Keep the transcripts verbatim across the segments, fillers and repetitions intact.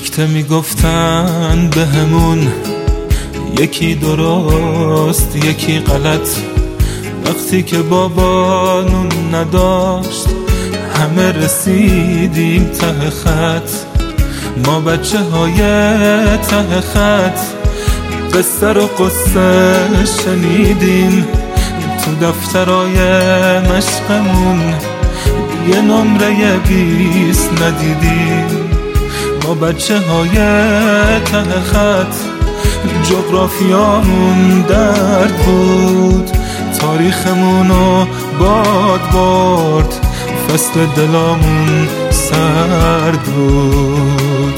دیکته میگفتن به همون یکی درست یکی غلط. وقتی که بابا نون نداشت همه رسیدیم ته خط. ما بچه های ته خط قصه رو قصه شنیدیم. تو دفترای مشقمون یه نمره بیست ندیدیم. ما بچه های ته خط جغرافیامون درد بود. تاریخمونو باد برد. فصل دلامون سرد بود.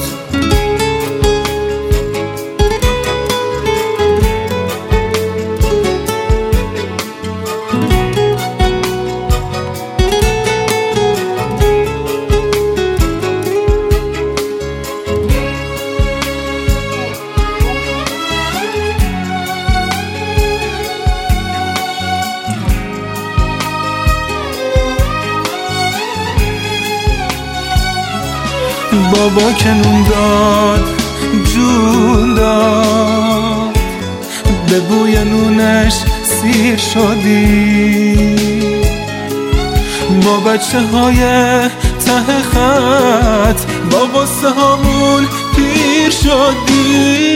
بابا که نون داد جون داد. به بوی نونش سیر شدی. ما بچه های ته خط با غصه هامون پیر شدی.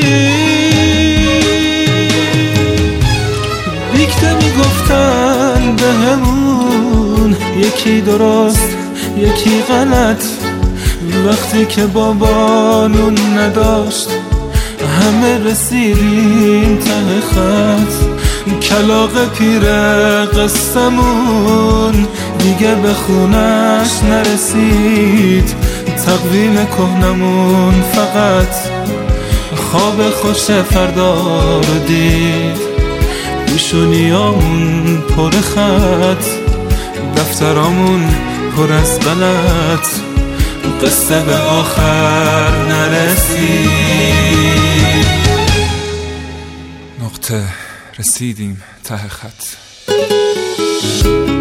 دیکته میگفتن به همون یکی درست یکی غلط. وقتی که بابا نون نداشت همه رسیدیم ته خط. کلاغ پیر قصمون دیگه به خونش نرسید. تقویم کهنمون فقط خواب خوش فردا رو دید. پیشونیامون پر خط دفترامون پر از غلط. قصه به آخر نرسید. نقطه رسیدیم ته خط.